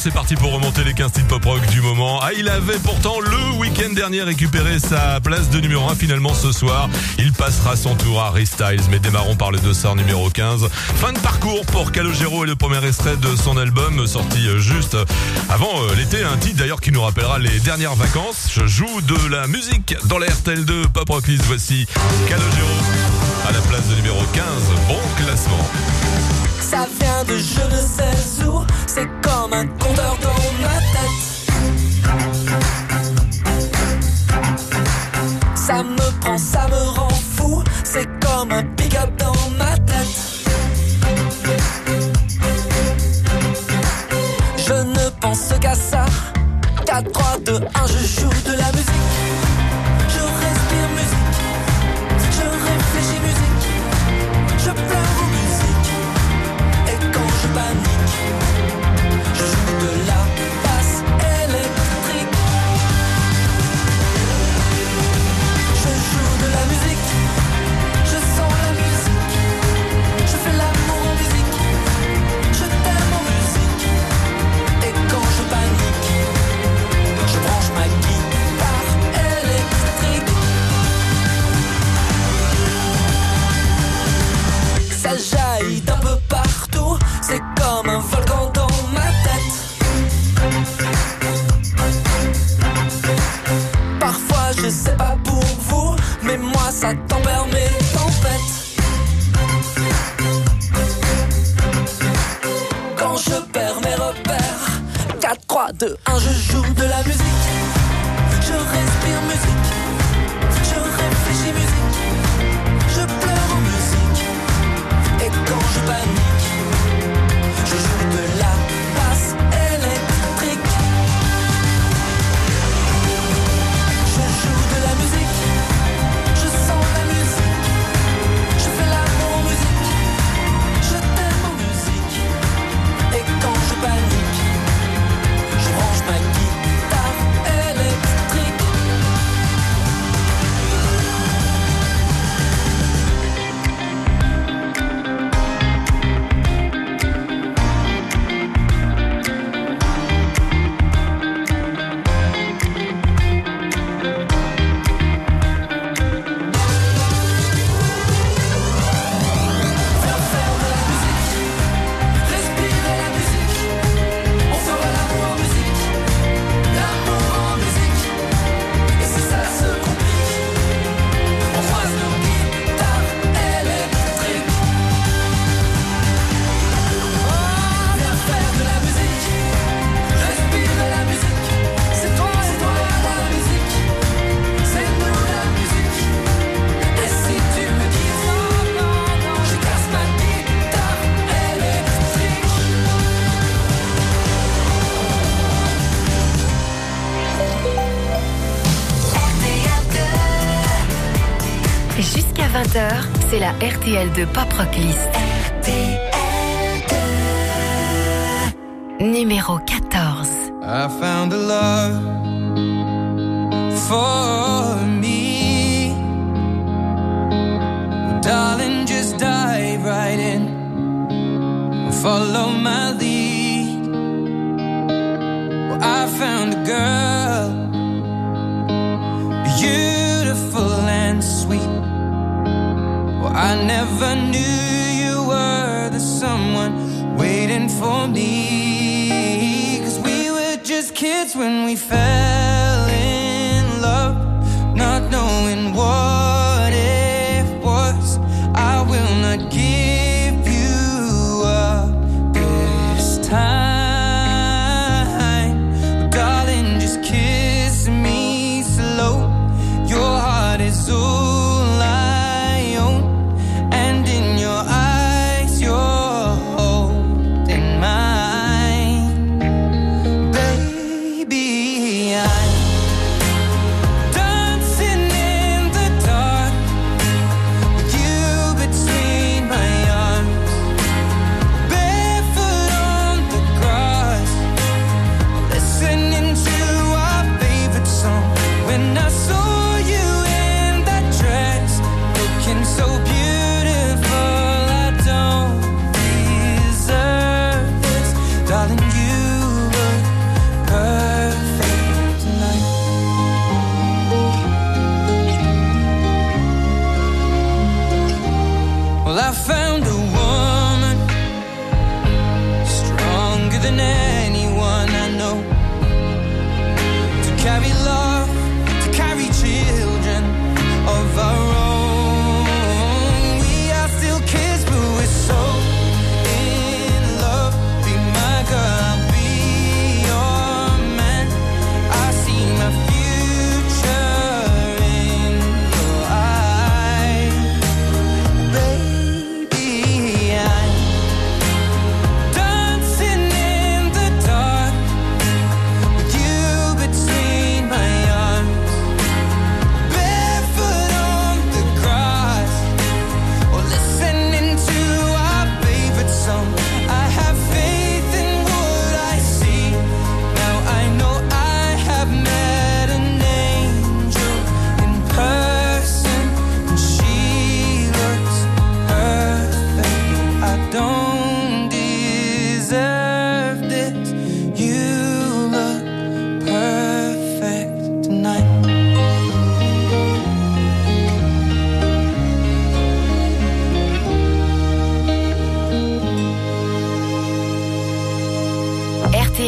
c'est parti pour remonter les 15 titres pop-rock du moment. Ah, il avait pourtant le week-end dernier récupéré sa place de numéro 1. Finalement, ce soir, il passera son tour à Harry Styles. Mais démarrons par le dossard numéro 15. Fin de parcours pour Calogero et le premier extrait de son album sorti juste avant l'été. Un titre d'ailleurs qui nous rappellera les dernières vacances. Je joue de la musique dans la RTL2 Pop Rock List. Voici Calogero à la place de numéro 15. Bon classement. Ça vient de je ne sais où, c'est comme un compteur dans ma tête. Ça me prend, ça me rend fou, c'est comme un pick-up dans ma tête. Je ne pense qu'à ça, 4, 3, 2, 1, je joue de la musique. Je respire musique, je réfléchis musique, je pleure aux musique. Et quand je panique, je joue de la basse électrique. Je joue de la musique, je sens la musique, je fais l'amour en musique, je t'aime en musique. Et quand je panique, je branche ma guitare électrique. Ça jaillit d'un peu partout, c'est comme un volcan dans ma tête. Parfois je sais pas pour vous, mais moi ça tempère mes tempêtes. Quand je perds mes repères, 4, 3, 2, 1, je joue de la musique. Je respire musique, je réfléchis musique, je pleure en musique. Et quand je panique, je joue de la basse électrique. Je joue de la musique, je sens la musique, je fais l'amour en musique, je t'aime en musique. Et quand je panique, je branche ma guitare électrique. Respirer la musique, on fera l'amour en musique, l'amour en musique. Et si ça se complique, on croise nos guitares électriques. Viens faire de la musique, respirer la musique. C'est toi la musique, c'est nous la musique. Et si tu me dis non, je casse ma guitare électrique. Jusqu'à 20h, c'est la RTL2 Pop Rock List. Numéro 14. I found a love for me. Well, darling, just dive right in. Follow my lead. Well, I found a girl, beautiful and sweet. Well, I never knew you were the someone waiting for me. 'Cause we were just kids when we fell in love, not knowing what it was. I will not give you up this time. Darling, just kiss me slow. Your heart is all I own, and in your eyes you're holding mine. Baby, I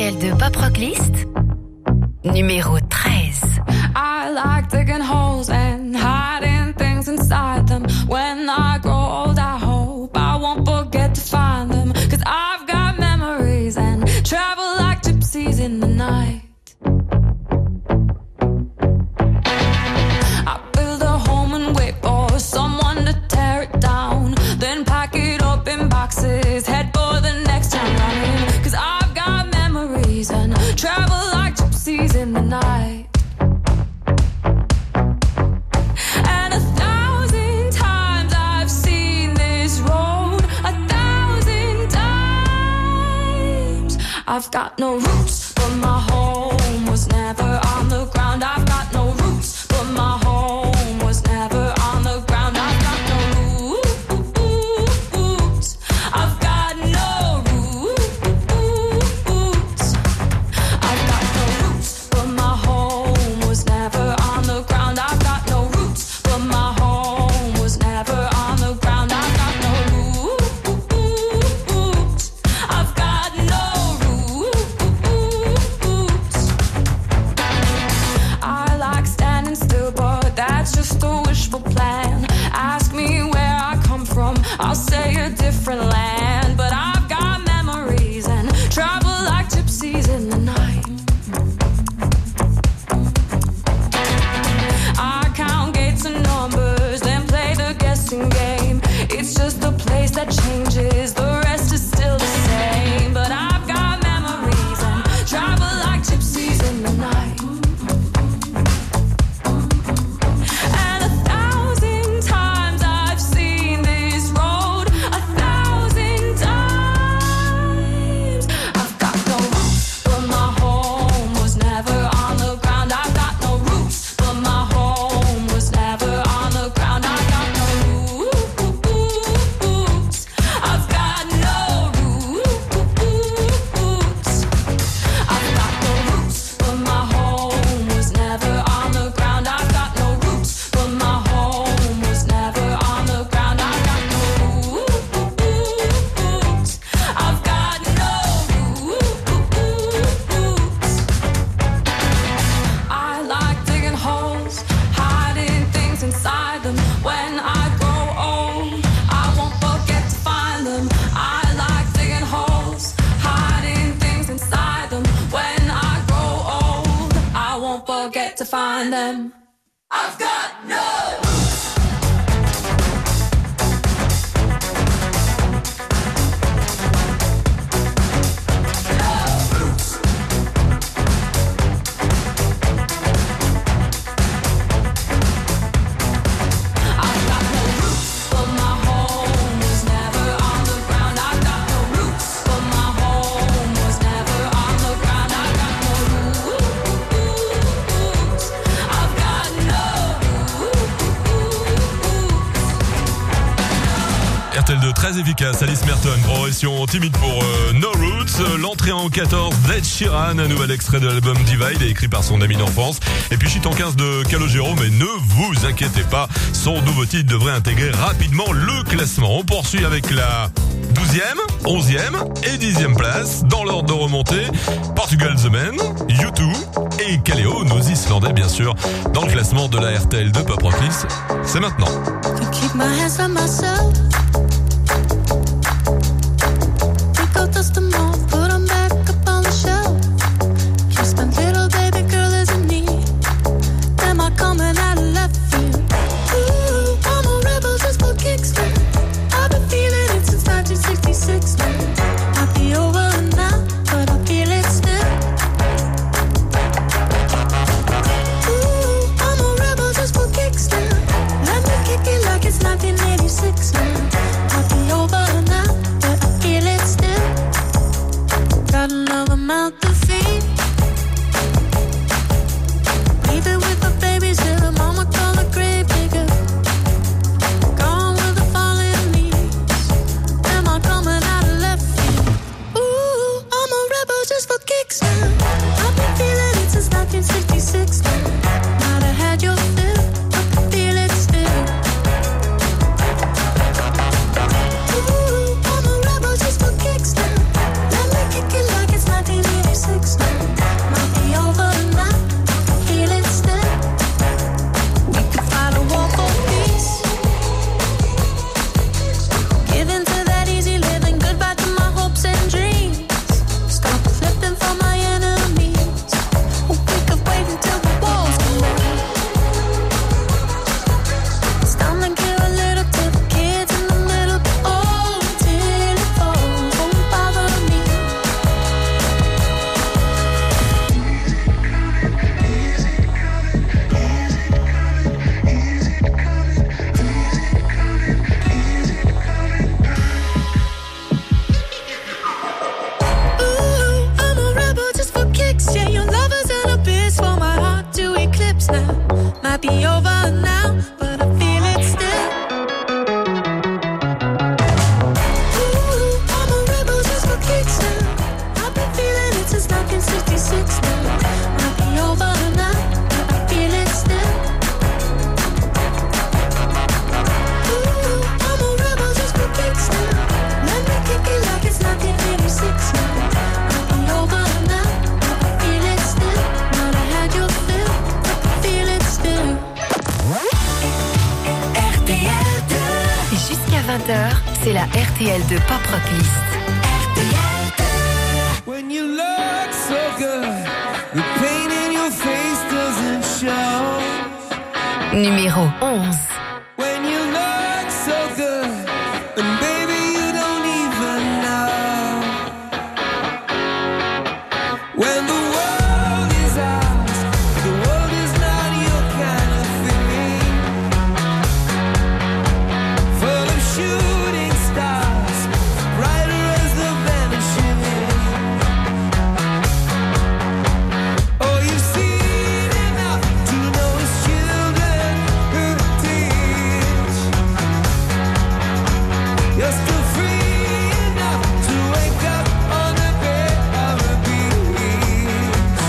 RTL de Pop Rock List, numéro 13. I like digging holes and hiding things inside them. When I grow old, I hope I won't forget to find them. 'Cause I've got memories and travel like gypsies in the night. I build a home and wait for someone to tear it down. Then pack it up in boxes, head for the next town running. 'Cause I've got memories and travel like gypsies in the night. And 1,000 times I've seen this road, 1,000 times. I've got no roots, but my home was never on the ground. I've got no roots, but my home was never on the ground. I've got no roots. I've got no roots. I've got no roots, but my home was never on the ground. I've got no roots, but my home was never on the ground. I've got no roots. I've got no roots. I like standing still, but that's just a wishful plan. Ask me where I come from, I'll say a different land. But I've got memories and travel like gypsies in the night. I count gates and numbers, then play the guessing game. It's just a place that changes, the rest is still the same. But I've got memories and travel like gypsies in the night. And 1,000 times I've seen this road, 1,000 times. I've got no roots, but my home was never on the ground. I've got no roots, but my home was never on the ground. I've got no roots. I've got no roots. I've got no roots, but my home was never on the ground. I've got no roots, but my home was never on the ground. I've got no roots. I've got no roots. I like digging holes, hiding things inside them. When I grow old, I won't forget to find them. I like digging holes, hiding things inside them. When I grow old, I won't forget to find them. I've got no I've got no roots, but my home was never on the ground. I've got no roots, but my home was never on the ground. I've got no roots. I've got no roots. RTL2 très efficace, Alice Merton, progression timide pour No Roots. L'entrée en 14 d'Ed Sheeran, un nouvel extrait de l'album Divide, écrit par son ami d'enfance. Et puis Chute en 15 de Calogero, mais ne vous inquiétez pas, son nouveau titre devrait intégrer rapidement le classement. On poursuit avec la 12e, 11e et 10e place. Dans l'ordre de remontée, Portugal The Man, U2 et Kaleo, nos Islandais bien sûr, dans le classement de la RTL2 Pop Rock List. C'est maintenant. To keep my hands on myself. Pick out dust them all, put them back up on the shelf. Kiss my little baby girl is in need. Am I coming out of left field? Ooh, I'm a rebel just for kicks now. I've been feeling it since 1966 now. Might be over now, but I feel it still. Ooh, I'm a rebel just for kicks now. Let me kick it like it's 1986 now. c'est la RTL de Pop Rock List. When you look so good, the pain in your face doesn't show. Numéro 11. When you look so good, and baby you don't even know. When the world is ours, the world is not your kind of thing. Full of shooting stars, brighter as the vanishing. Oh, you've seen enough to know it's children who teach. You're still free enough to wake up on the bed of a beach.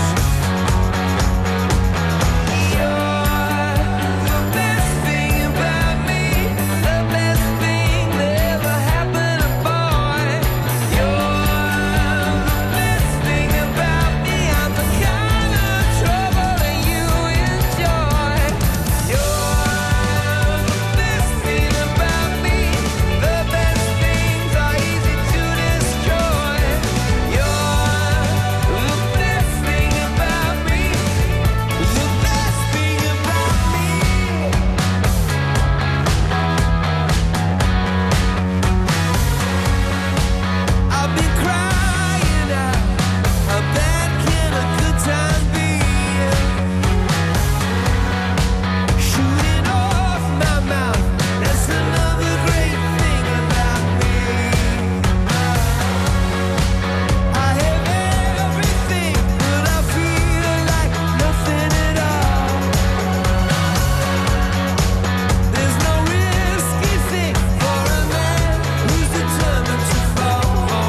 You're the best thing about me, the best thing that ever happened to boy. You're the best thing about me, I'm the kind of trouble that you enjoy. You're the best thing about me, the best things are easy to destroy. You're the best thing about me, the best thing about me. I've been crying out, how bad can a good time be? Shooting off my mouth, that's another great thing about me. I have everything, but I feel like nothing at all. There's no risky thing for a man who's determined to fall.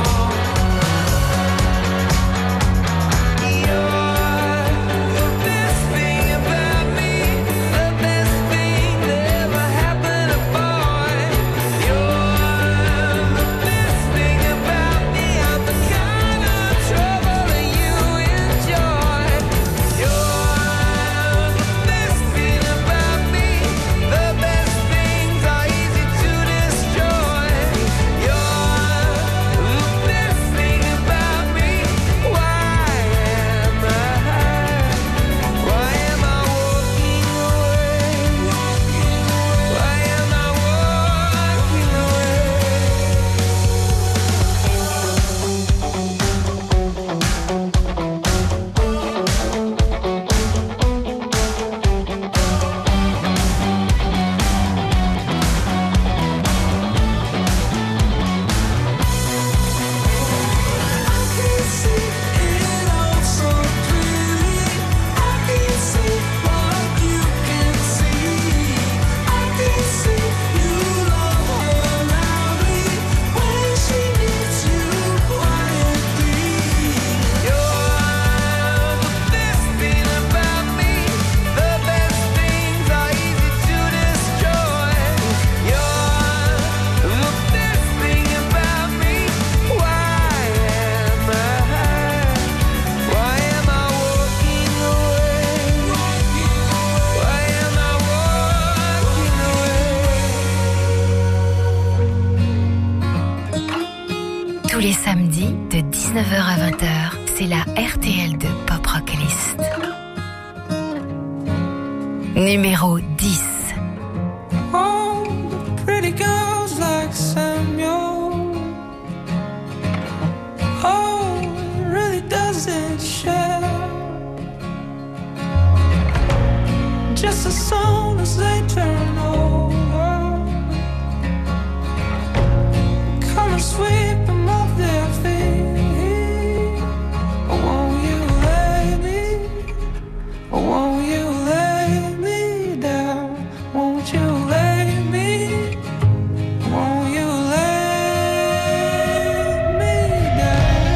You're the best thing about me, the best thing that ever happened to boy. You're the best thing about me, I'm the kind of trouble that you enjoy. You're the best thing about me, the best things are easy to destroy. You're the best thing about me. Why am I walking away? Why am I walking away? I can see it all so clearly. I can see what you can see. I can see you love her loudly when she needs you quietly. You're the best thing about me, the best things are easy to destroy. You're the best thing about me. Why am I walking away? Why am I walking away? Tous les samedis de 19h à 20h, c'est la RTL de Pop Rock List. Numéro 10. Oh, pretty girls like Samuel. Oh, it really doesn't share. Just as soon as they turn over, come and sweep them off their feet. Oh, won't you let me? Oh, won't you let me down? Won't you let me? Won't you let me down?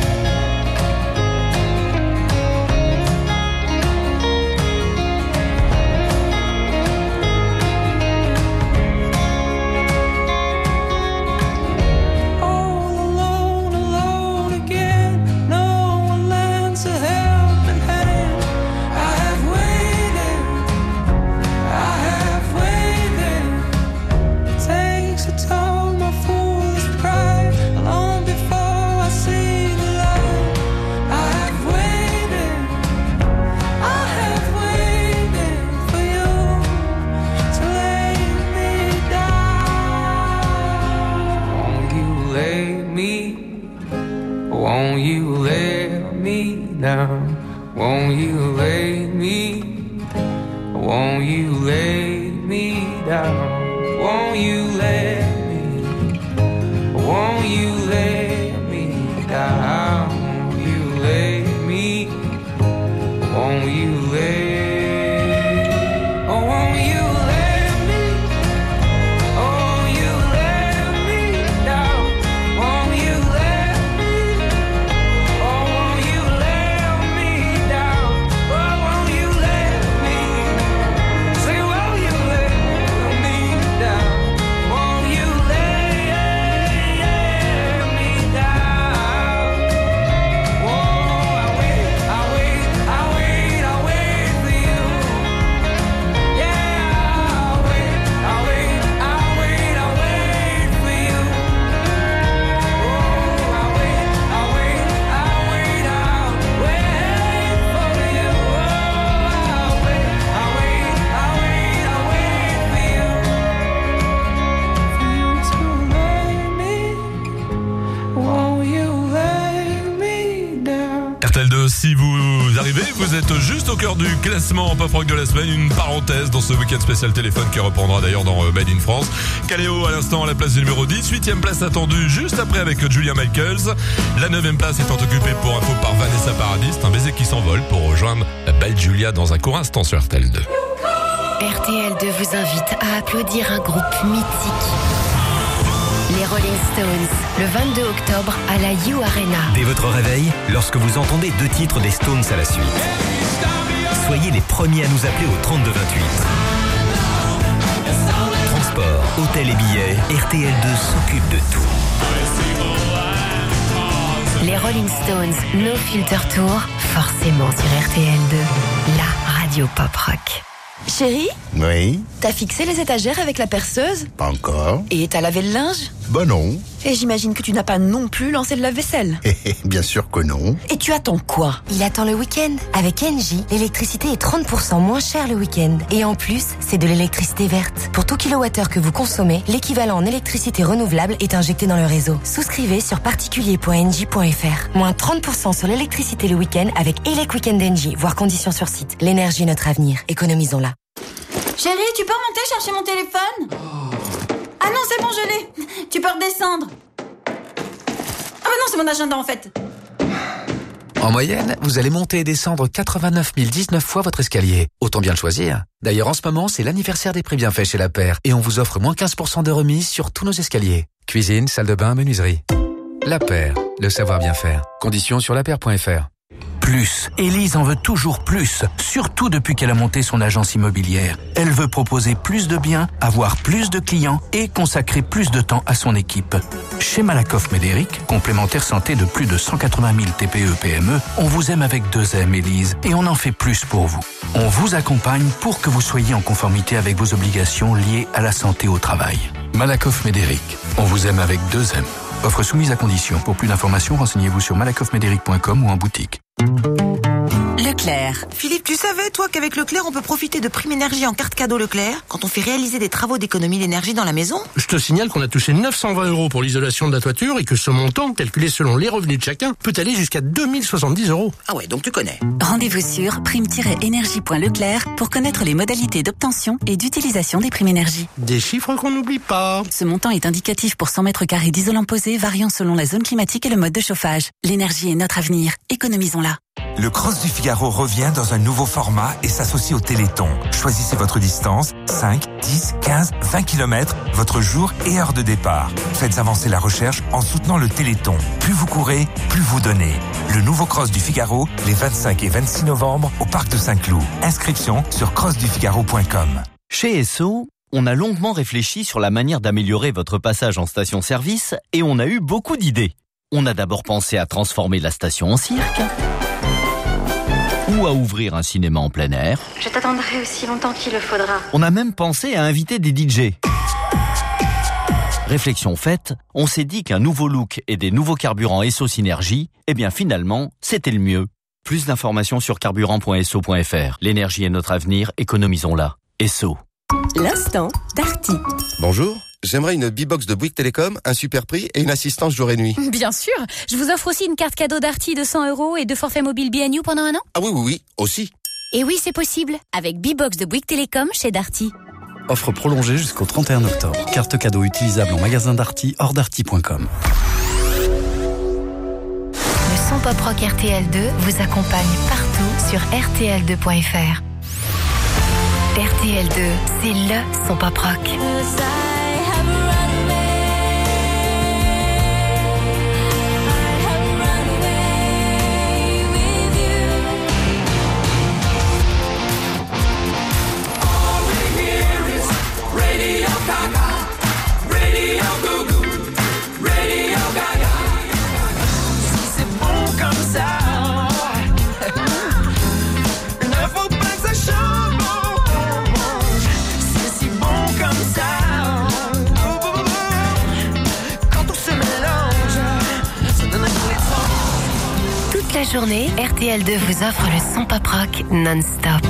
me? Won't you let me down? Won't you lay me? Won't you lay me down? Won't you let me? Won't you lay me down? Won't you lay me? Won't you lay? Oh, won't you let me? Oh, you let me down? Won't you let me? Oh, won't you let me down? Oh, won't you let me? Say, won't you let me down? Won't you let me down? Oh, I wait for you. Yeah, I'll wait for you. Oh, I'll wait for you. Oh, I'll wait for you. Won't you lay me down? RTL2, si vous arrivez, vous êtes juste au cœur du classement Pop Rock de la semaine. Une parenthèse dans ce week-end spécial téléphone qui reprendra d'ailleurs dans Made in France. Caléo à l'instant à la place du numéro 10. 8e place attendue juste après avec Julia Michaels. La 9e place étant occupée pour info par Vanessa Paradis. Un baiser qui s'envole pour rejoindre la belle Julia dans un court instant sur RTL2. RTL2 vous invite à applaudir un groupe mythique. Les Rolling Stones, le 22 octobre à la U Arena. Dès votre réveil, lorsque vous entendez 2 titres des Stones à la suite, soyez les premiers à nous appeler au 3228. Transport, hôtel et billets, RTL2 s'occupe de tout. Les Rolling Stones, No Filter Tour, forcément sur RTL2, la radio pop rock. Chérie, Oui, t'as fixé les étagères avec la perceuse? pas encore. Et t'as lavé le linge? Bah non. Et j'imagine que tu n'as pas non plus lancé le lave-vaisselle. Bien sûr que non. Et tu attends quoi? Il attend le week-end. Avec Engie, l'électricité est 30% moins chère le week-end. Et en plus, c'est de l'électricité verte. Pour tout kilowattheure que vous consommez, l'équivalent en électricité renouvelable est injecté dans le réseau. Souscrivez sur particulier.engie.fr. Moins 30% sur l'électricité le week-end avec Elec Weekend Engie. Voir conditions sur site. L'énergie est notre avenir. Économisons-la. Chérie, tu peux remonter chercher mon téléphone? Ah non, c'est bon, je l'ai. Tu peux redescendre. Ah bah non, c'est mon agenda en fait. En moyenne, vous allez monter et descendre 89 019 fois votre escalier. Autant bien le choisir. D'ailleurs, en ce moment, c'est l'anniversaire des prix bienfaits chez La Paire et on vous offre moins 15% de remise sur tous nos escaliers. Cuisine, salle de bain, menuiserie. La Paire, le savoir bien faire. Conditions sur lapaire.fr. Plus. Élise en veut toujours plus, surtout depuis qu'elle a monté son agence immobilière. Elle veut proposer plus de biens, avoir plus de clients et consacrer plus de temps à son équipe. Chez Malakoff Médéric, complémentaire santé de plus de 180 000 TPE-PME, on vous aime avec 2 M, Élise, et on en fait plus pour vous. On vous accompagne pour que vous soyez en conformité avec vos obligations liées à la santé au travail. Malakoff Médéric, on vous aime avec 2 M. Offre soumise à condition. Pour plus d'informations, renseignez-vous sur malakoffmédéric.com ou en boutique. Leclerc. Philippe, tu savais, toi, qu'avec Leclerc, on peut profiter de prime énergie en carte cadeau Leclerc quand on fait réaliser des travaux d'économie d'énergie dans la maison? Je te signale qu'on a touché 920 € pour l'isolation de la toiture et que ce montant, calculé selon les revenus de chacun, peut aller jusqu'à 2070 €. Ah ouais, donc tu connais. Rendez-vous sur prime-énergie.leclerc pour connaître les modalités d'obtention et d'utilisation des primes énergie. Des chiffres qu'on n'oublie pas. Ce montant est indicatif pour 100 mètres carrés d'isolant posé, variant selon la zone climatique et le mode de chauffage. L'énergie est notre avenir. Économisons-la. Le Cross du Figaro revient dans un nouveau format et s'associe au Téléthon. Choisissez votre distance, 5, 10, 15, 20 km, votre jour et heure de départ. Faites avancer la recherche en soutenant le Téléthon. Plus vous courez, plus vous donnez. Le nouveau Cross du Figaro, les 25 et 26 novembre, au Parc de Saint-Cloud. Inscription sur crossdufigaro.com. Chez Esso, on a longuement réfléchi sur la manière d'améliorer votre passage en station-service et on a eu beaucoup d'idées. On a d'abord pensé à transformer la station en cirque ou à ouvrir un cinéma en plein air. Je t'attendrai aussi longtemps qu'il le faudra. On a même pensé à inviter des DJ. Réflexion faite, on s'est dit qu'un nouveau look et des nouveaux carburants Esso Synergie, eh bien finalement, c'était le mieux. Plus d'informations sur carburant.esso.fr. L'énergie est notre avenir, économisons-la. Esso. L'instant Darty. Bonjour, J'aimerais une B-Box de Bouygues Télécom, un super prix et une assistance jour et nuit. Bien sûr. Je vous offre aussi une carte cadeau Darty de 100 € et 2 forfaits mobiles B&U pendant un an. Ah oui, aussi. Et oui, c'est possible. Avec B-Box de Bouygues Télécom chez Darty. Offre prolongée jusqu'au 31 octobre. Carte cadeau utilisable en magasin Darty, hors darty.com. Le son pop rock RTL2 vous accompagne partout sur rtl2.fr. RTL2, c'est le son pop rock. Toute la journée, RTL2 vous offre le son pop rock non-stop.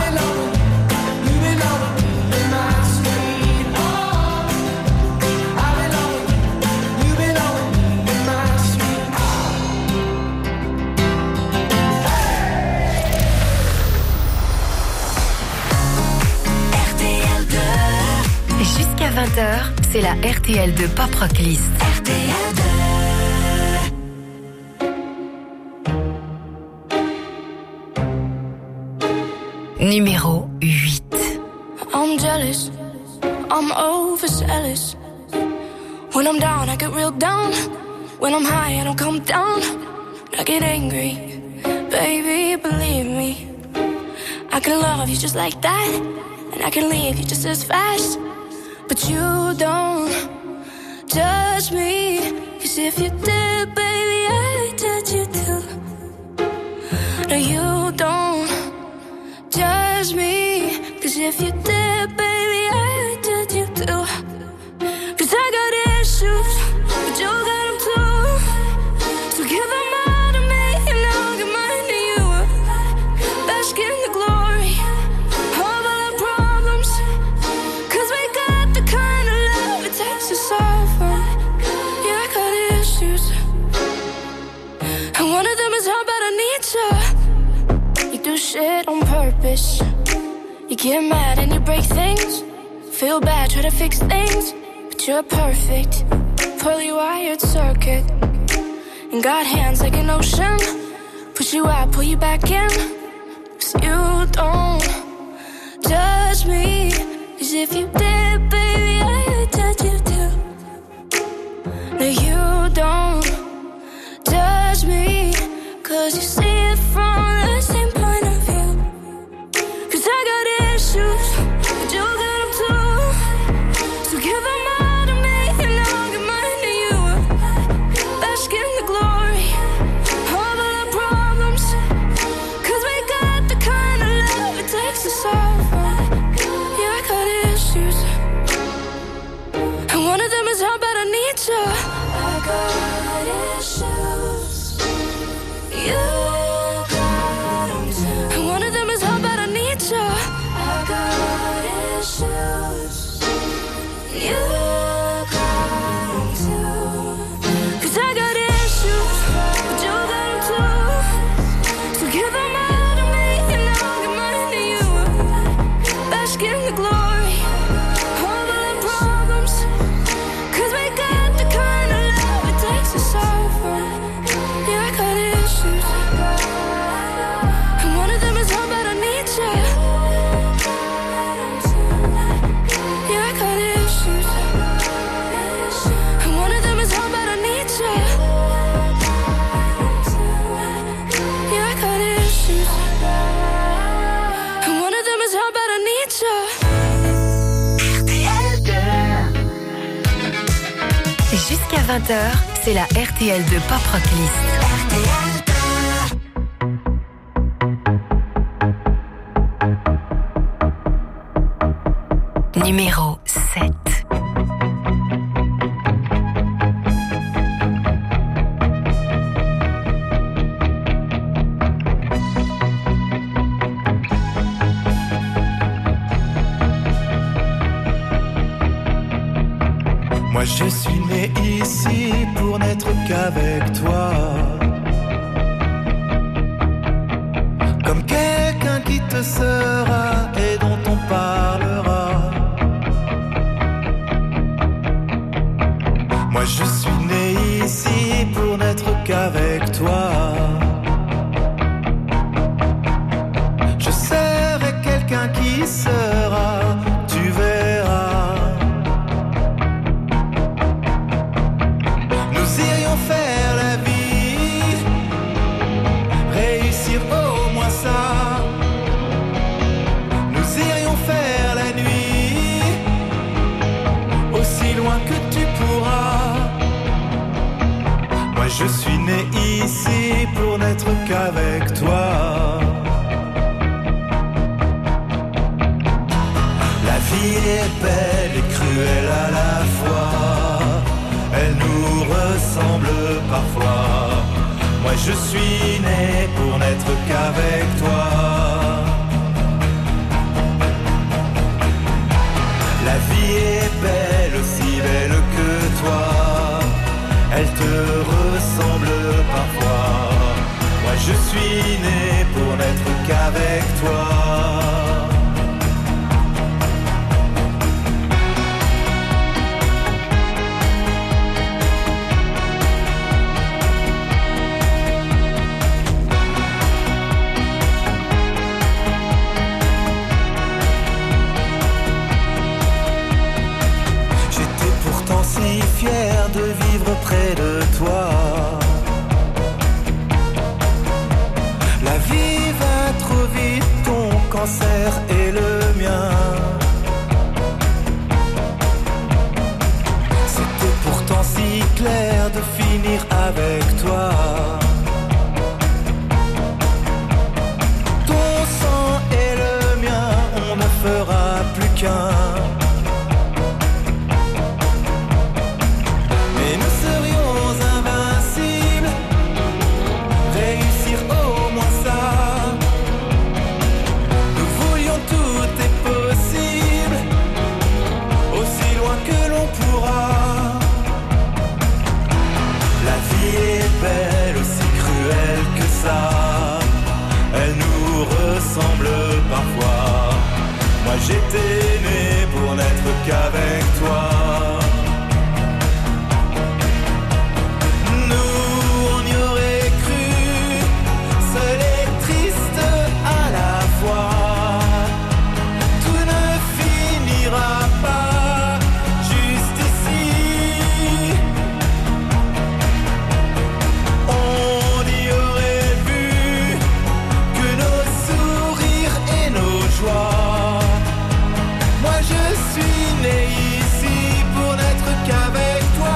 Jusqu'à 20h, c'est la RTL2 Pop Rock List. Numéro 8. I'm jealous, I'm overzealous. When I'm down, I get real down. When I'm high, I don't come down. I get angry, baby, believe me. I can love you just like that, and I can leave you just as fast. But you don't judge me, 'cause if you did, baby, I'd judge you too. No, you don't judge me, 'cause if you did, baby, I'd judge you too. 'Cause I got issues, but you got them too. So give them all to me, and I'll give mine to you. Bask in the glory of all our problems, 'cause we got the kind of love it takes to solve them. Yeah, I got issues, and one of them is how bad I need you. You do shit on purpose. You get mad and you break things. Feel bad, try to fix things, but you're perfect. Poorly wired circuit, and got hands like an ocean. Push you out, pull you back in. 'Cause you don't judge me, 'cause if you did, baby, I'd judge you too. No, you don't judge me, 'cause you see it from the same point of view. 'Cause I got issues, but you got them too. So give them all to me, and I'll give mine to you. Bask in the glory of all our problems, 'cause we got the kind of love it takes to solve them. Yeah, I got issues, and one of them is how bad I need you. I got issues, you got them too. And one of them is how bad I need you. I got issues, you got them too. 'Cause I got issues, but you got them too. So give them all to me, and I'll give mine to you. Bask in the glory of all our problems, 'cause we got the kind of love it takes to solve them. Yeah, I got issues, and one of them is how bad I need you. Yeah, I got issues, and one of them is how bad I need you. Yeah, I got issues, and one of them is how bad I need you. Jusqu'à 20h, c'est la RTL2 Pop Rock List. Numéro 7. je suis né ici pour n'être qu'avec toi. Comme quelqu'un qui te sera et dont on parlera. Moi je suis né ici pour n'être qu'avec toi. Je serai quelqu'un qui sera, tu verras. Nous irions faire la vie, réussir au moins ça. Nous irions faire la nuit, aussi loin que tu pourras. Moi je suis né ici pour n'être qu'avec toi. La vie est belle et cruelle à la fois. Elle nous ressemble parfois. Moi je suis né pour n'être qu'avec toi. La vie est belle, aussi belle que toi. Elle te ressemble parfois. Moi je suis né pour n'être qu'avec toi. Si fier de vivre près de toi. La vie va trop vite, ton cancer et le mien. C'était pourtant si clair de finir avec toi. Ton sang et le mien, on ne fera plus qu'un. Elle nous ressemble parfois. Moi j'étais né pour n'être qu'avec toi. Nous on y aurait cru, seul et triste à la fois. Tout ne finira pas juste ici. On y aurait vu que nos sourires et nos joies. Moi je suis né ici pour n'être qu'avec toi.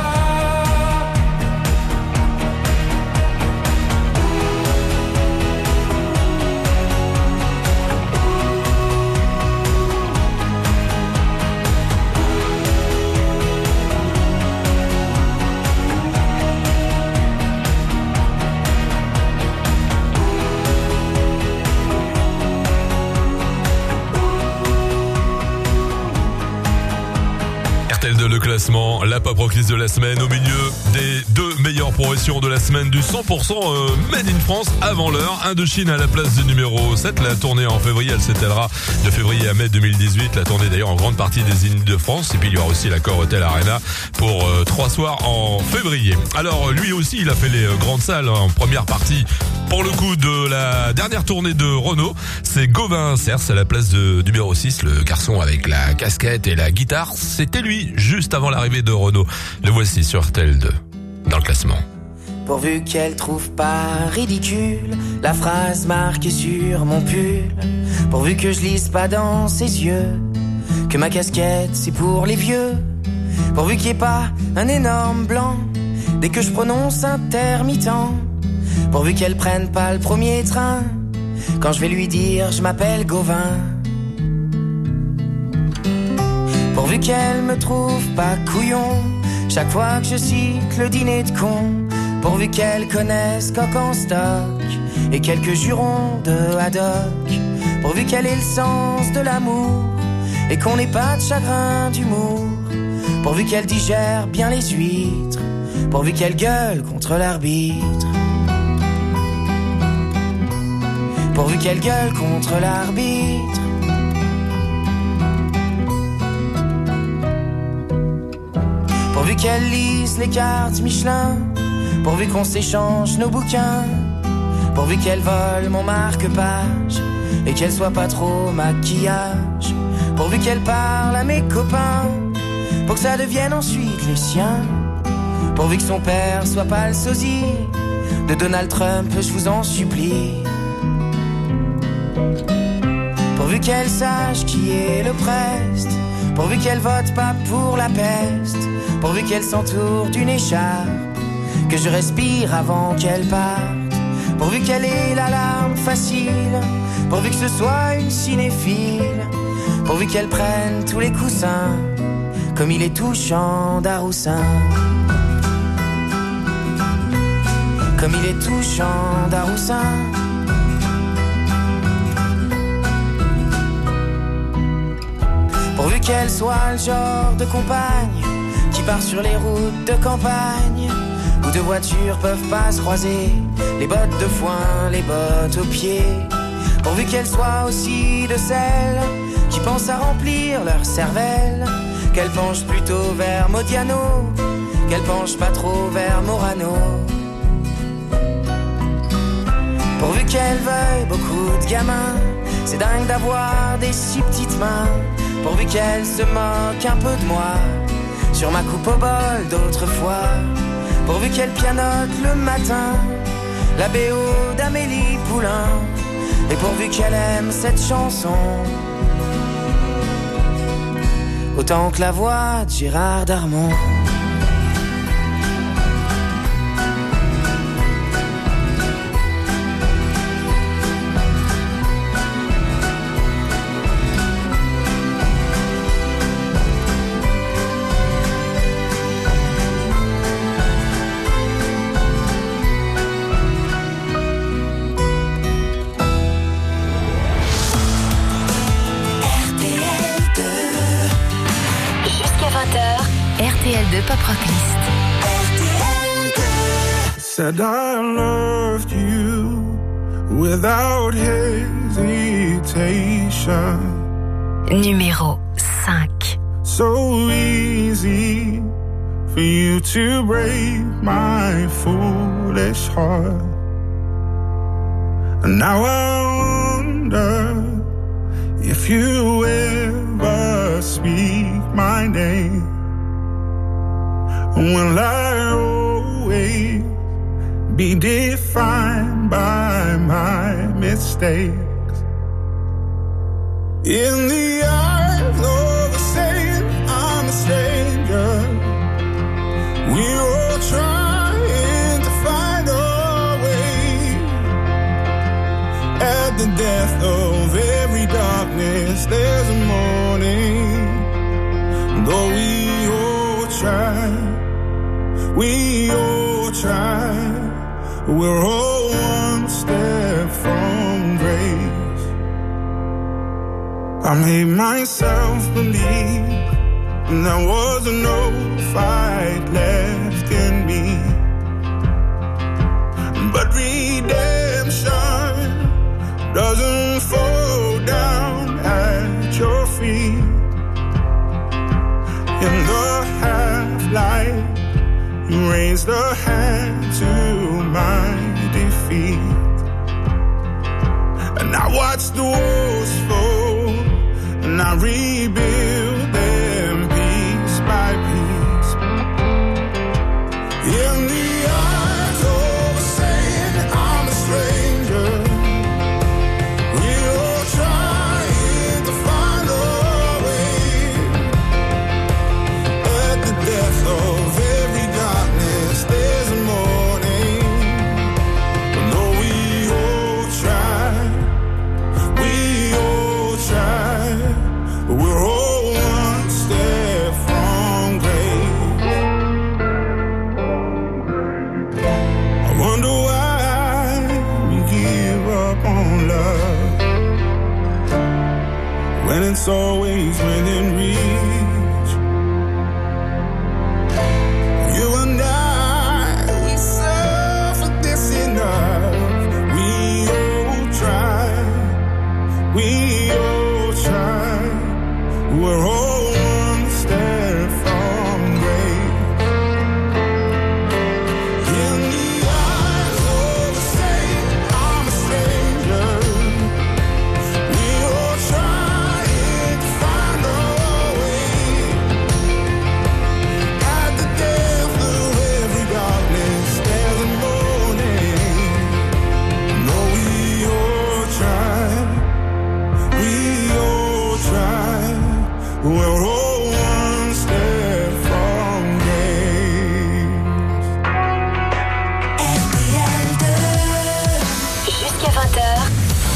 Le classement, la pop rock list de la semaine au milieu des deux meilleures progressions de la semaine du 100% Made in France avant l'heure. Indochine à la place du numéro 7. La tournée en février, elle s'étalera de février à mai 2018. La tournée d'ailleurs en grande partie des îles de France. Et puis il y aura aussi l'Accor Hotel Arena pour 3 soirs en février. Alors lui aussi, il a fait les grandes salles en première partie. Pour le coup de la dernière tournée de Renaud, c'est Gauvin Cers à la place de numéro 6, le garçon avec la casquette et la guitare. C'était lui, juste avant l'arrivée de Renaud. Le voici sur RTL 2, dans le classement. Pourvu qu'elle trouve pas ridicule la phrase marquée sur mon pull. Pourvu que je lise pas dans ses yeux que ma casquette c'est pour les vieux. Pourvu qu'il n'y ait pas un énorme blanc dès que je prononce intermittent. Pourvu qu'elle prenne pas le premier train quand je vais lui dire je m'appelle Gauvin. Pourvu qu'elle me trouve pas couillon chaque fois que je cite le dîner de con. Pourvu qu'elle connaisse Coq en stock et quelques jurons de haddock. Pourvu qu'elle ait le sens de l'amour et qu'on n'ait pas de chagrin d'humour. pourvu qu'elle digère bien les huîtres, pourvu qu'elle gueule contre l'arbitre, pourvu qu'elle gueule contre l'arbitre. Pourvu qu'elle lise les cartes Michelin, pourvu qu'on s'échange nos bouquins, pourvu qu'elle vole mon marque-page et qu'elle soit pas trop maquillage, pourvu qu'elle parle à mes copains pour que ça devienne ensuite les siens, pourvu que son père soit pas le sosie de Donald Trump, je vous en supplie. Pourvu qu'elle sache qui est le preste, pourvu qu'elle vote pas pour la peste, pourvu qu'elle s'entoure d'une écharpe, que je respire avant qu'elle parte, pourvu qu'elle ait la larme facile, pourvu que ce soit une cinéphile, pourvu qu'elle prenne tous les coussins, comme il est touchant d'Aroussin, comme il est touchant d'Aroussin. Pourvu qu'elle soit le genre de compagne qui part sur les routes de campagne où deux voitures peuvent pas se croiser, les bottes de foin, les bottes aux pieds. Pourvu qu'elle soit aussi de celles qui pensent à remplir leur cervelle, qu'elle penche plutôt vers Modiano, qu'elle penche pas trop vers Morano. Pourvu qu'elle veuille beaucoup de gamins, c'est dingue d'avoir des si petites mains. Pourvu qu'elle se moque un peu de moi sur ma coupe au bol d'autrefois, pourvu qu'elle pianote le matin la BO d'Amélie Poulain, et pourvu qu'elle aime cette chanson autant que la voix de Gérard Darmon. RTL2 Pop Rock List. Said I loved you without hesitation. Numéro 5. So easy for you to break my foolish heart. And now I wonder if you ever speak my name. Will I always be defined by my mistakes? In the eyes of a saint, I'm a stranger. We're all trying to find our way. At the death of every darkness, there's a morning. Though we all try, we all try, we're all one step from grace. I made myself believe there was no fight left in me, but redemption doesn't fall down at your feet. In the half-light, you raised a hand to my defeat, and I watched the walls fall, and I rebuild them piece by piece. In the eyes of a saint, I'm a stranger. We're all trying to find our way. At the death of every darkness, there's a morning. But no, we all try, but we're all one step from grace. I wonder why we give up on love when it's always within reach.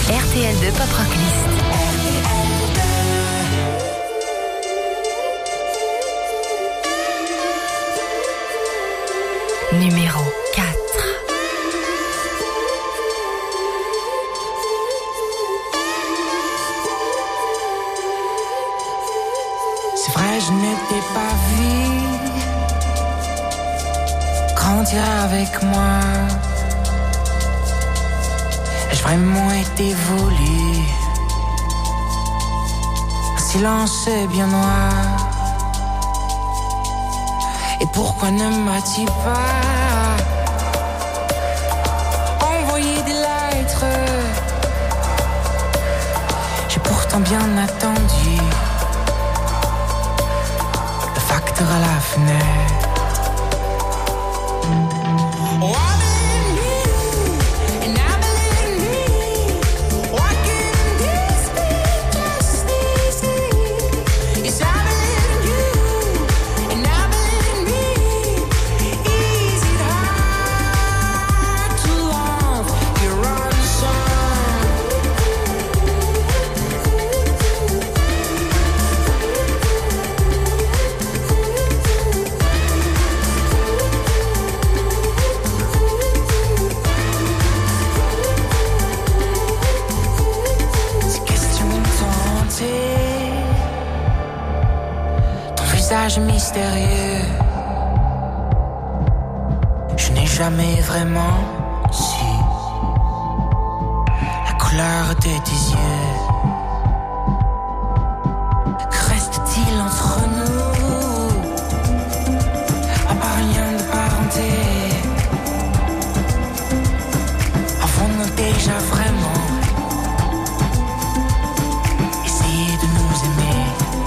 RTL2 Pop Rock List. Numéro 4. C'est vrai, je ne t'ai pas vu grandir avec moi. Ai-je vraiment été voulu? Un silence bien noir. Et pourquoi ne m'as-tu pas envoyé des lettres? J'ai pourtant bien attendu le facteur à la fenêtre. Mystérieux, je n'ai jamais vraiment su la couleur de tes yeux. Que reste-t-il entre nous, à part rien de parenté? Avons-nous déjà vraiment essayé de nous aimer?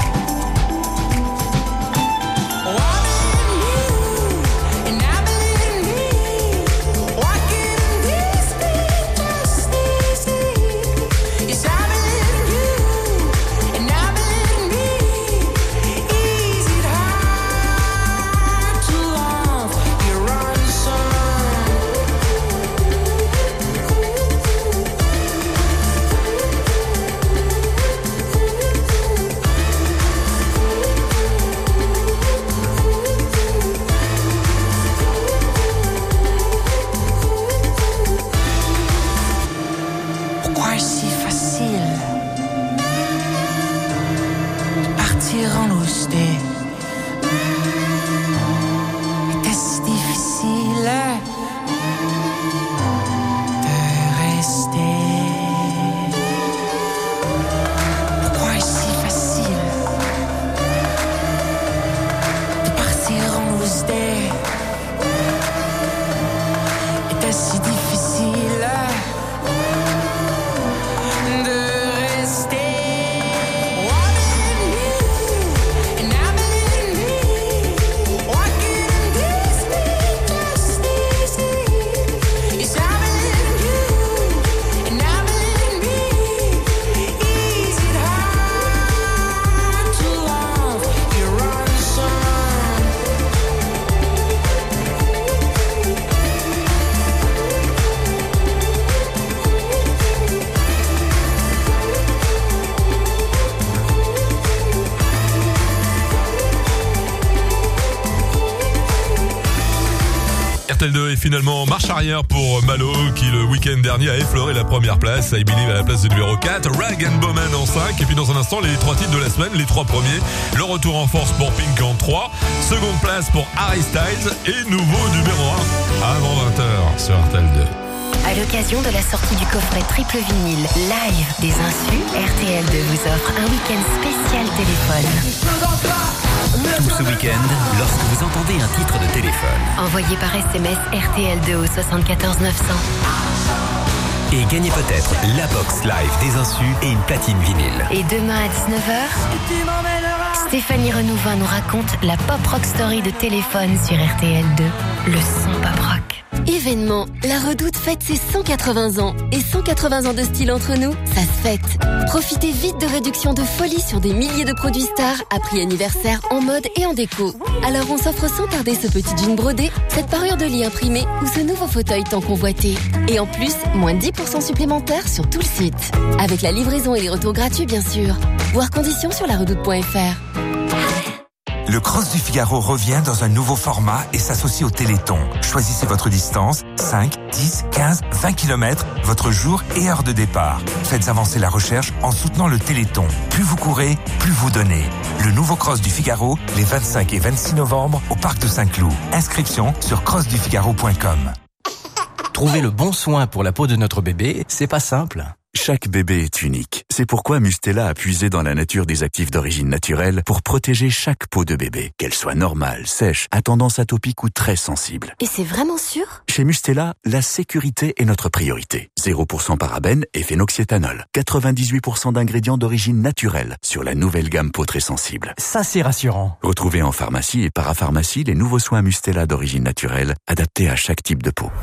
RTL2 est finalement marche arrière pour Malo qui le week-end dernier a effleuré la première place. I Believe à la place de numéro 4, Rag & Bowman en 5 et puis dans un instant les 3 titres de la semaine, les 3 premiers. Le retour en force pour Pink en 3, seconde place pour Harry Styles et nouveau numéro 1 avant 20h sur RTL2. À l'occasion de la sortie du coffret triple vinyle live des Insus, RTL2 vous offre un week-end spécial téléphone. Tout ce week-end, lorsque vous entendez un titre de téléphone, Envoyez par SMS RTL2 au 74 900. et gagnez peut-être la box live des Insus et une platine vinyle. Et demain à 19h, Stéphanie Renouvin nous raconte la pop rock story de téléphone sur RTL2. Le son pop rock. Événement, la Redoute fête ses 180 ans. Et 180 ans de style entre nous, ça se fête. Profitez vite de réductions de folie sur des milliers de produits stars à prix anniversaire en mode et en déco. Alors on s'offre sans tarder ce petit jean brodé, cette parure de lit imprimée ou ce nouveau fauteuil tant convoité. Et en plus, moins 10% supplémentaires sur tout le site. Avec la livraison et les retours gratuits bien sûr. Voir conditions sur laredoute.fr. Le Cross du Figaro revient dans un nouveau format et s'associe au Téléthon. Choisissez votre distance, 5, 10, 15, 20 km, votre jour et heure de départ. Faites avancer la recherche en soutenant le Téléthon. Plus vous courez, plus vous donnez. Le nouveau Cross du Figaro, les 25 et 26 novembre, au Parc de Saint-Cloud. Inscription sur crossdufigaro.com. Trouver le bon soin pour la peau de notre bébé, c'est pas simple. Chaque bébé est unique. C'est pourquoi Mustela a puisé dans la nature des actifs d'origine naturelle pour protéger chaque peau de bébé, qu'elle soit normale, sèche, à tendance atopique ou très sensible. Et c'est vraiment sûr ? Chez Mustela, la sécurité est notre priorité. 0% parabènes et phénoxyéthanol. 98% d'ingrédients d'origine naturelle sur la nouvelle gamme peau très sensible. Ça, c'est rassurant. Retrouvez en pharmacie et parapharmacie les nouveaux soins Mustela d'origine naturelle, adaptés à chaque type de peau.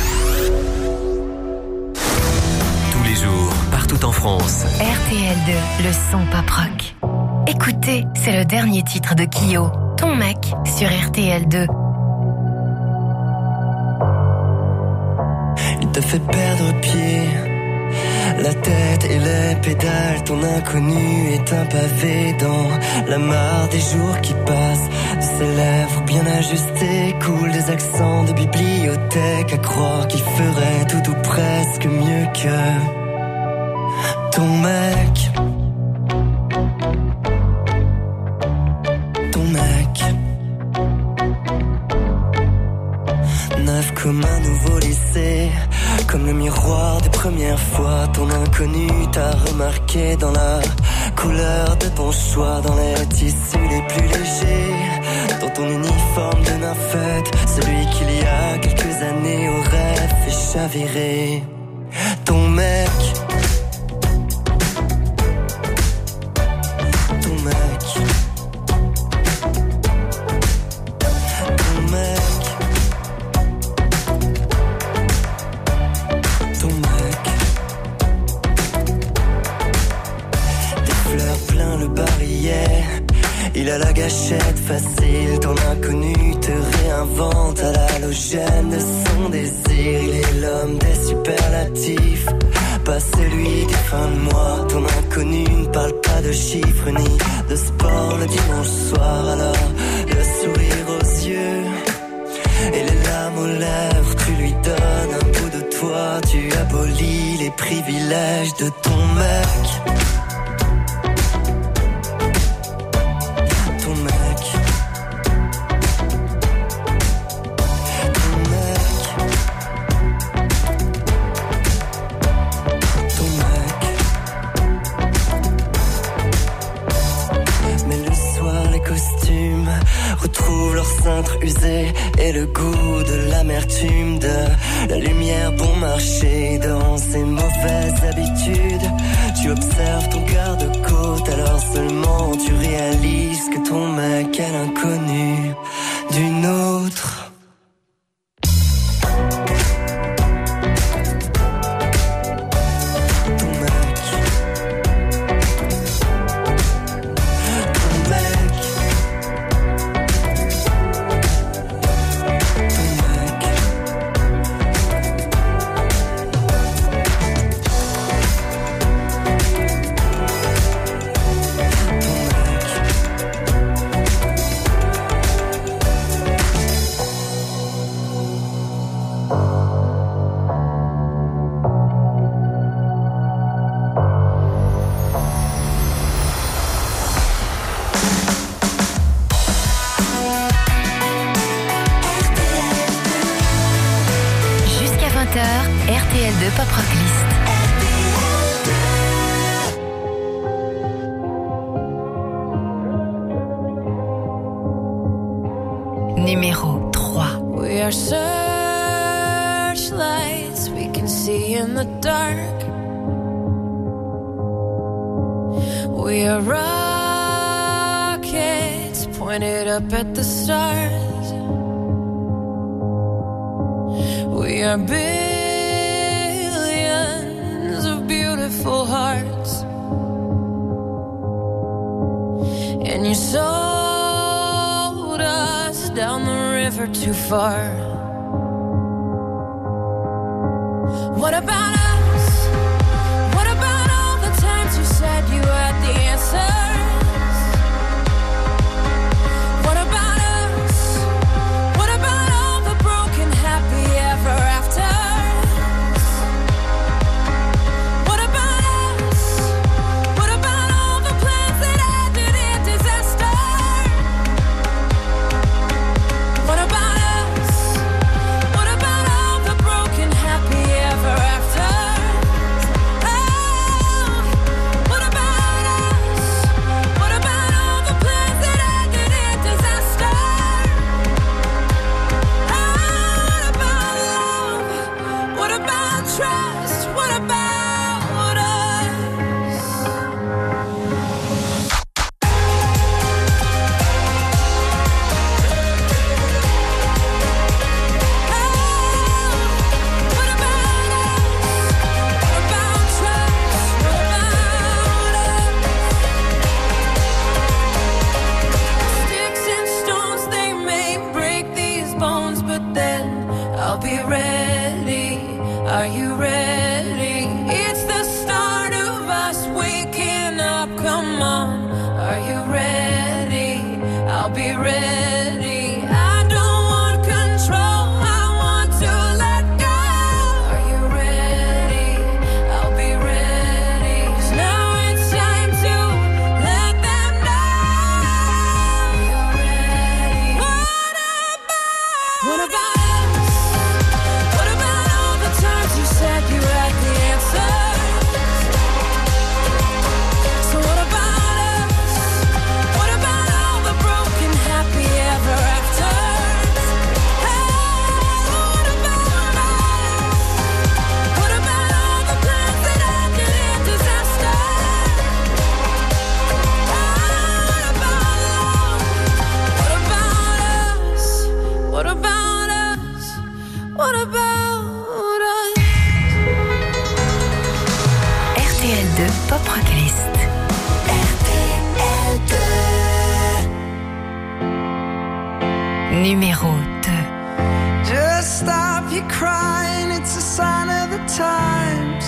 Tous les jours, partout en France. RTL2, le son pop rock. Écoutez, c'est le dernier titre de Kyo, Ton mec, sur RTL2. Il te fait perdre pied, la tête et les pédales. Ton inconnu est un pavé dans la mare des jours qui passent. De ses lèvres bien ajustées coulent des accents de bibliothèque. À croire qu'il ferait tout ou presque mieux que ton mec. Ton mec. Neuf comme un nouveau lycée, comme le miroir des premières fois. Ton inconnu t'a remarqué dans la couleur de ton choix, dans les tissus les plus légers, dans ton uniforme de nymphette, celui qu'il y a quelques années aurait fait chavirer. Ton mec. Ton mec. Ton mec. Ton mec. Des fleurs plein le barillet. Il a la gâchette facile, ton inconnu te réinvente à l'halogène de son désir. Il est l'homme des superlatifs, pas celui des fins de mois. Ton inconnu ne parle pas de chiffres ni de sport le dimanche soir. Alors le sourire aux yeux et les larmes aux lèvres, tu lui donnes un bout de toi. Tu abolis les privilèges de ton mec. Retrouve leur cintre usé et le goût de l'amertume, de la lumière bon marché dans ses mauvaises habitudes. Tu observes ton garde-côte, alors seulement tu réalises que ton mec est l'inconnu d'une autre. RTL2 Pop Rock List. Numéro 3. We are searchlights we can see in the dark. We are rockets pointed up at the stars. We are billions of beautiful hearts, and you sold us down the river too far. What about us? What about all the times you said you had the answers? What about us? What about all the broken happy ever afters? What about us? What about all the plans that ended in disaster? What about us? What about all the broken happy ever after? Oh, what about us? What about all the plans that ended in disaster? Oh, what about love? What about trust? What about us? Sticks and stones, they may break these bones, but then I'll be ready. Are you ready? It's the start of us waking up. Come on, are you ready? I'll be ready. I don't want control, I want to let go. Are you ready? I'll be ready. 'Cause now it's time to let them know. You're ready. What about us? What about all the times you said you had the answers? So what about us? What about all the broken happy ever afters? Hey, what about us? What about all the plans that ended in disaster? What about love? What about us? What about us? What about us? RTL 2 Pop Rock List. RTL 2 Numéro 2. Just stop your crying, it's a sign of the times.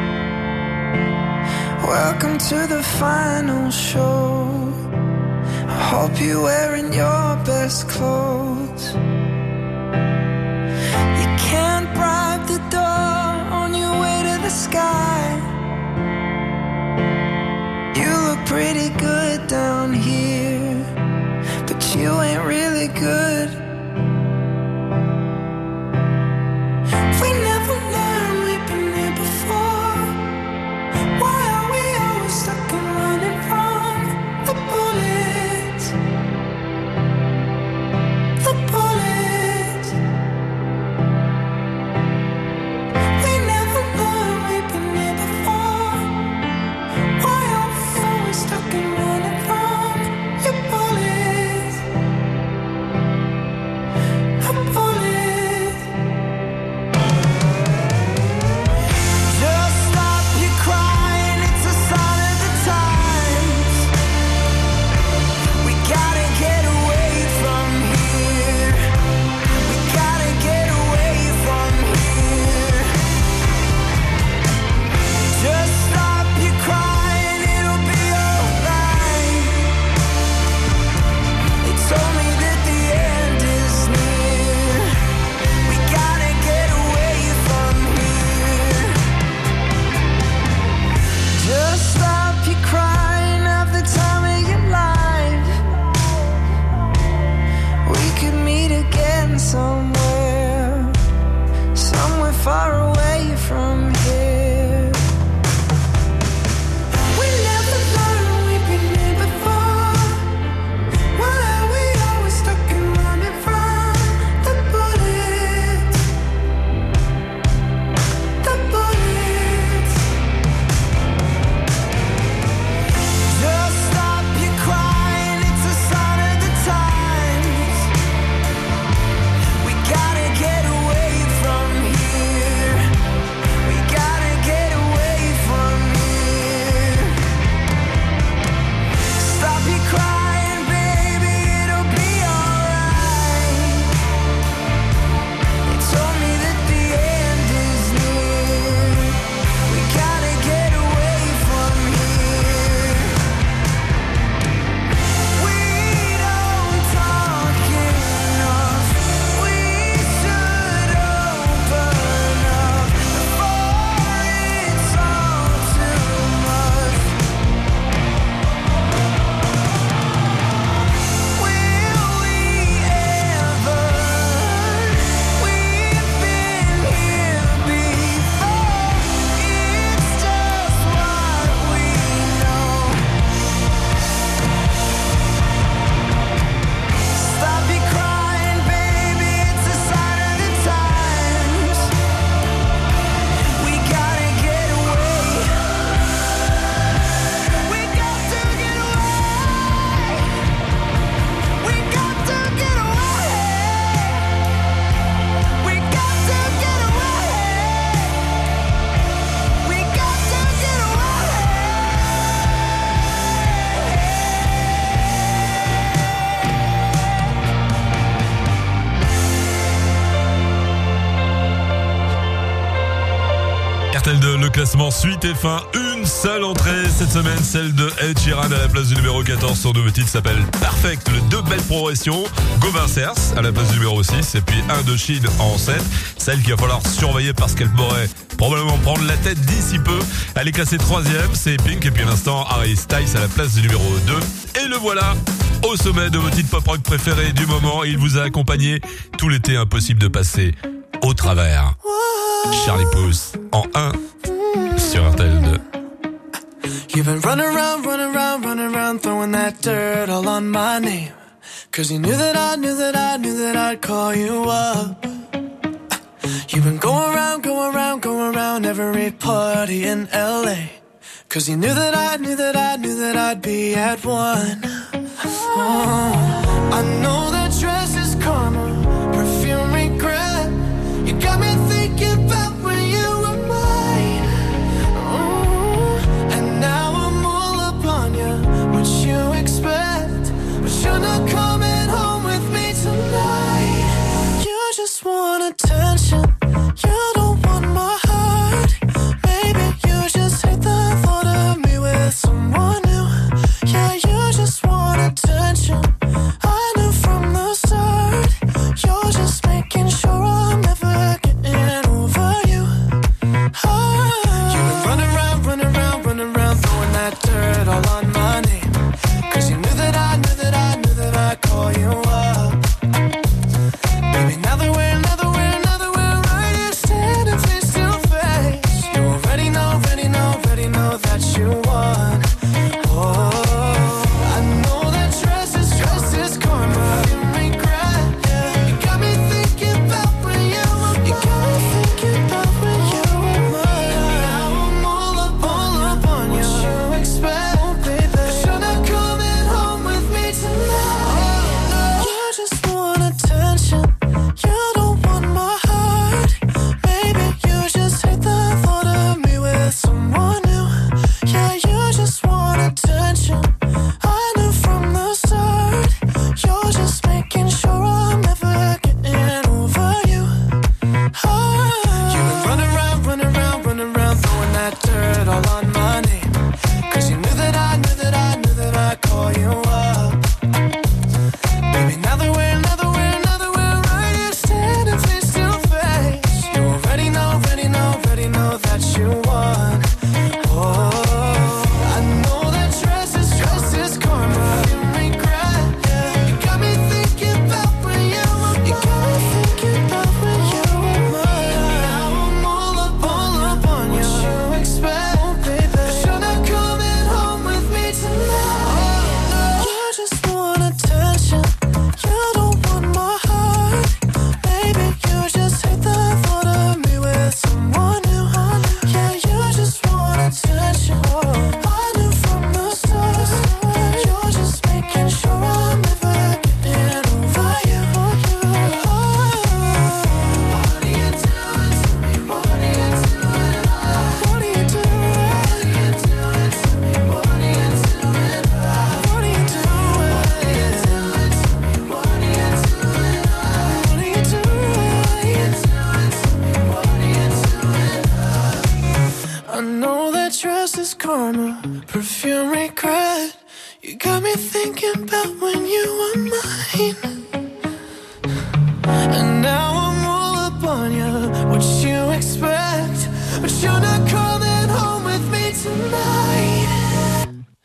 Welcome to the final show. I hope you're wearing your best clothes. You can't bribe the door on your way to the sky. You look pretty good down here, but you ain't really good. We never learned, we've been here before. Why are we always stuck and running from the bullets? The bullets. We never learned, we've been here before. Why are we always stuck and running from your bullets? The bullets. Just stop your crying, it's a sign of the times. We gotta get away from here. We gotta get away from here. Just stop your crying, it'll be alright. They told me that the end is near. We gotta get away from here. Just stop your crying, have the time of your life. We could meet again somewhere, somewhere far away from here. We never learned, we've been here before. Why are we always stuck and running from the bullets? The bullets. Just stop your crying, it's a sign of the times. We gotta get away from here. RTL2, le classement suite et fin. Une seule entrée cette semaine, celle de Ed Sheeran à la place du numéro 14. Son nouveau titre s'appelle Perfect. Le 2 belles progressions. Gauvin Cers à la place du numéro 6. Et puis Indochine en 7. Celle qu'il va falloir surveiller parce qu'elle pourrait probablement prendre la tête d'ici peu. Elle est classée 3e, c'est Pink. Et puis à l'instant, Harry Styles à la place du numéro 2. Et le voilà au sommet de vos titres pop-rock préférés du moment. Il vous a accompagné tout l'été, impossible de passer au travers. Charlie Puth en 1 sur RTL2. You've been running around, throwing that dirt all on my name. Cause you knew that I'd call you up. You've been going around every party in LA. Cause you knew that I'd be at one. Oh, I know that dress is karma, perfume regret. You got me thinking about when you were mine. Oh, and now I'm all up on you. What you expect? But you're not coming home with me tonight. You just want attention. You don't want my heart. Maybe you just hate the thought of me with someone new. Yeah, you just want attention. I knew from the start. You're just making sure I'm never getting over you. You've been running around, throwing that dirt all on my name. Cause you knew that I'd call you up. Baby, now that we're right here standing face to face. You already know that you won. Oh, I know that dress is karma. You regret, yeah. You got me thinking about when you were mine. Now I'm all up on you. What you expect? Oh, baby, but you're not coming home with me tonight. You just want attention. You don't want my heart. Maybe you just hate the thought of me with someone new. Yeah, you just want attention. I knew from the start. You're just making sure I'm never getting over you. You've been running around, throwing that dirt all on my name. Cause you knew that I'd call you up. Baby, now that we're right here standing face to face. You already know that you won. Oh, I know that dress is karma. You regret, yeah. You got me thinking about when you were mine. Now I'm all up on you. What you expect? Oh, baby, but you're not coming home with me tonight. You just want attention. You don't want my heart. Maybe you just hate the thought of me with someone new. Yeah, you just want attention. I knew from the start. You're just making sure I'm never getting over you. What are you doing to me? What are you doing? What are you doing? What are you doing to me? What are you doing? What are you doing to me? What are you doing? What are you doing? I know that dress is karma, perfume regret. You got me thinking about when you were mine. And now I'm all up on you. What you expect? But you're not coming home with me tonight.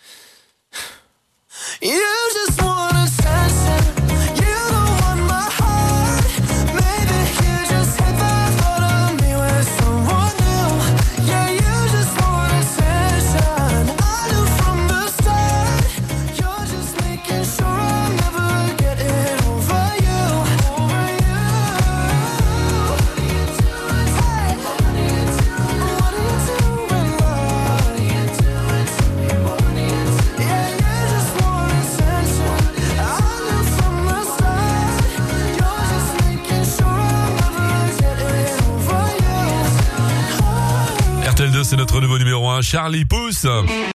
You just want attention. You don't want my heart. Maybe you just hate the thought of me with someone new. Yeah, you just want attention. I knew from the start. You're just making sure I'm never getting over you. What are you doing? Hey, what are you doing? What are you doing? What are you doing to me? What are you doing? Yeah, you just want attention. I knew from the start. You're just making sure I'm never getting over you. RTL2, c'est notre nouveau numéro 1, Charlie Puth.